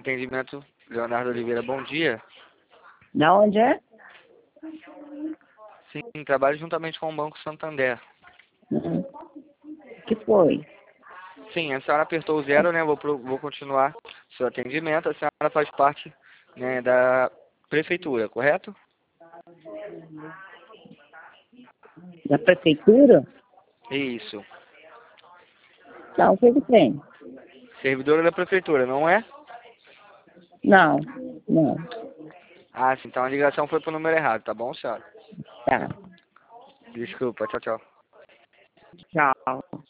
Atendimento Leonardo Oliveira, bom dia. Da onde é? Sim, trabalho juntamente com o Banco Santander. Que foi? Sim, a senhora apertou o 0, né? Vou continuar seu atendimento. A senhora faz parte, né, da prefeitura, correto? Da prefeitura? Isso. Não, o que que tem? Servidora da prefeitura, não é? Não, não. Ah, sim, então a ligação foi pro número errado, tá bom, senhora? Tá. Desculpa, tchau, tchau. Tchau.